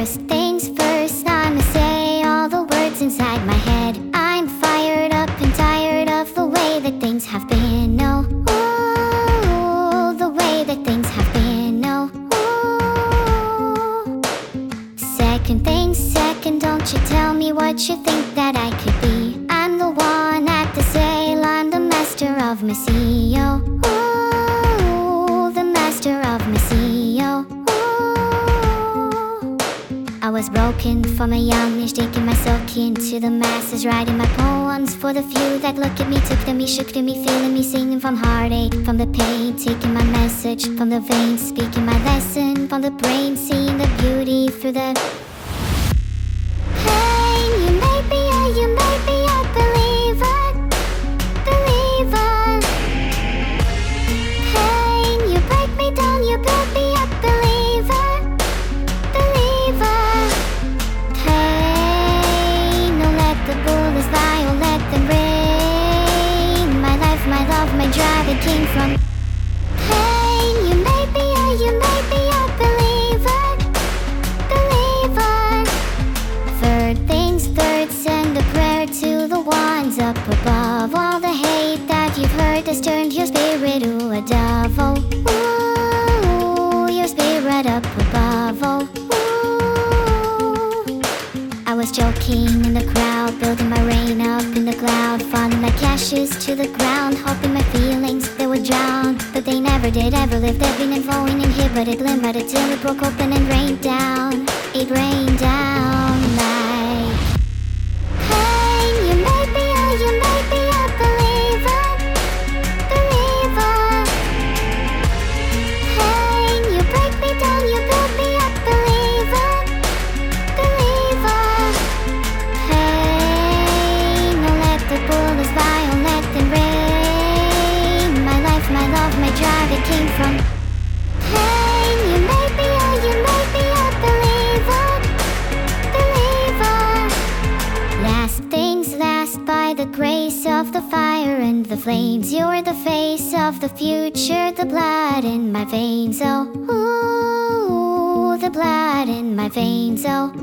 First things first, I'ma say all the words inside my head. I'm fired up and tired of the way that things have been. Oh, ooh, the way that things have been. Oh, ooh. Second things second, don't you tell me what you think that I could be. I'm the one at the sail, I'm the master of my sea. Oh, ooh, the master of my sea. Oh, I was broken from a young age, taking myself into the masses, writing my poems for the few that look at me, took to me, shook to me, feeling me, singing from heartache, from the pain, taking my message from the veins, speaking my lesson from the brain, seeing the beauty through the pain. You made me a believer, believer. Pain, you break me down, you build me up, believer, believer. Pain, don't let the bullets lie, or let them rain. My life, my love, my drive, it came from pain. You made me a believer, believer. Third things third, send a prayer to the ones up above. All the hate that you've heard has turned your spirit to a dove. Oh, ooh, your spirit up above. Oh, ooh. I was joking in the crowd, building my rain up in the cloud, falling like ashes to the ground, hoping my feelings they would drown, but they never did ever live. They've been flowing inhibited, limited till it broke open and rained down. It rained down like pain. You made me a believer, believer. Pain, you break me down, you build me up, believer, believer. Pain, don't let the bullets fly, don't let them rain. My life, my love, my drive, it came from pain. You made me a believer, believer. Last things last, by the grace of the fire and the flames. You're the face of the future, the blood in my veins. Oh, ooh, the blood in my veins. Oh,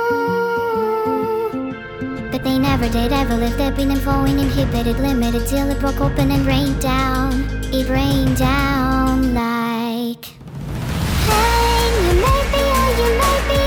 ooh. But they never did ever live. They've been flowing inhibited, limited till it broke open and rained down. It rained down like pain. You made me